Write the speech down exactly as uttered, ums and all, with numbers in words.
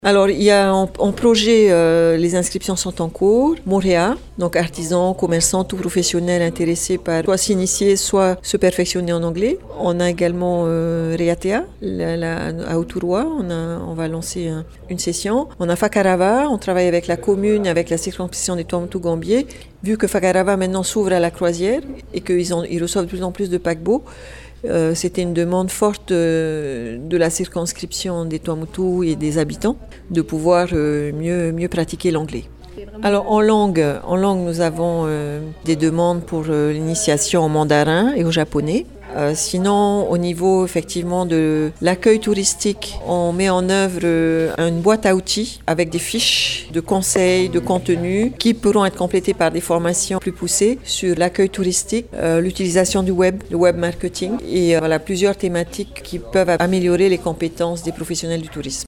Alors, il y a en, en projet, euh, les inscriptions sont en cours. Moréa, donc artisans, commerçants, tout professionnels intéressés par soit s'initier, soit se perfectionner en anglais. On a également euh, Reatea, la, la, à Autouroi, on, a, on va lancer un, une session. On a Fakarava, on travaille avec la commune, avec la circonscription des Tuamotu-Gambier. Vu que Fakarava maintenant s'ouvre à la croisière et qu'ils ont, ils reçoivent de plus en plus de paquebots, Euh, c'était une demande forte euh, de la circonscription des Tuamotu et des habitants de pouvoir euh, mieux, mieux pratiquer l'anglais. Alors en langue, en langue nous avons euh, des demandes pour euh, l'initiation en mandarin et au japonais. Euh, sinon, au niveau effectivement de l'accueil touristique, on met en œuvre euh, une boîte à outils avec des fiches de conseils, de contenus qui pourront être complétées par des formations plus poussées sur l'accueil touristique, euh, l'utilisation du web, le web marketing et euh, voilà, plusieurs thématiques qui peuvent améliorer les compétences des professionnels du tourisme.